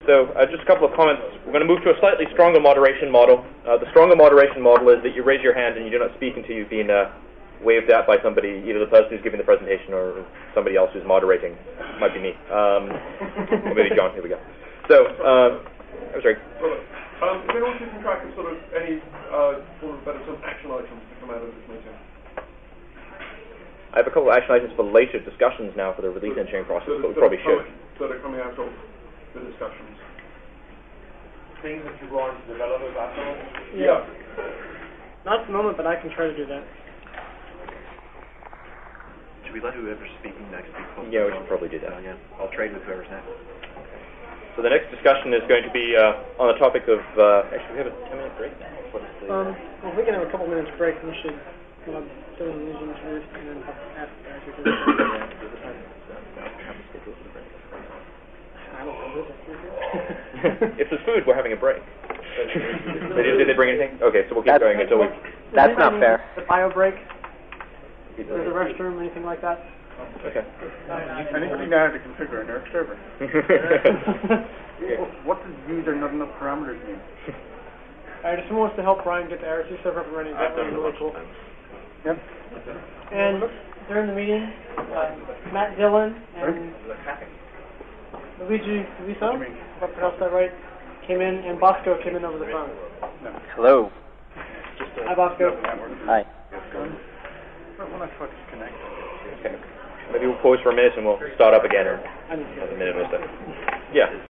So just a couple of comments. We're going to move to a slightly stronger moderation model. The stronger moderation model is that you raise your hand and you do not speak until you've been waved at by somebody, either the person who's giving the presentation or somebody else who's moderating. It might be me. Or maybe John. Here we go. So, I'm sorry. Is there also keeping track of sort of any sort of action items to come out of this meeting? I have a couple of action items for later discussions now for the release engineering process, but we probably should. That are coming out of the discussions. Things that you want to develop afterwards? Yeah. Not at the moment, but I can try to do that. Should we let whoever's speaking next speak? Yeah, we should probably do that. Yeah, I'll trade with whoever's next. So the next discussion is going to be on the topic of... actually, we have a 10-minute break now. Well, if we can have a couple minutes break, we should do an illusion first and then ask the guys who do I don't know. If there's food, we're having a break. Did they bring anything? Okay, so we'll keep going until we... That's not fair. The bio break? Is there the restroom, anything like that? Okay. Anybody know how to configure a NERC server? What does user not enough parameters mean? Alright, if someone wants to help Brian get the IRC server up and running, that would be really cool. Yep. And during the meeting, Matt Dillon and Luigi Liso, if I pronounced that right, came in, and Bosco came in over the phone. Hello. Hi, Bosco. Hi. When I try to connect. Okay. Maybe we'll pause for a minute and we'll start up again in I didn't see that. a minute or so. Yeah.